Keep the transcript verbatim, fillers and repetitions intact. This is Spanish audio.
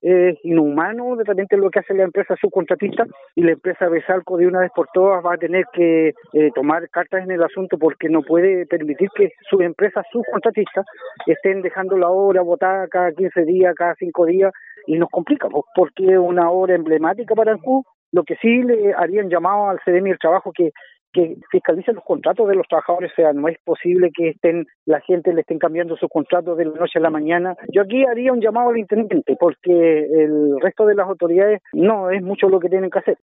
es inhumano de repente lo que hace la empresa subcontratista, y la empresa Besalco de una vez por todas va a tener que eh, tomar cartas en el asunto, porque no puede permitir que sus empresas subcontratistas estén dejando la obra botada cada quince días, cada cinco días, y nos complica, pues, porque es una obra emblemática para el C U. Lo que sí le harían llamado al CEREMI del Trabajo que que fiscalicen los contratos de los trabajadores. O sea, no es posible que estén la gente le estén cambiando sus contratos de la noche a la mañana. Yo aquí haría un llamado al intendente, porque el resto de las autoridades no es mucho lo que tienen que hacer.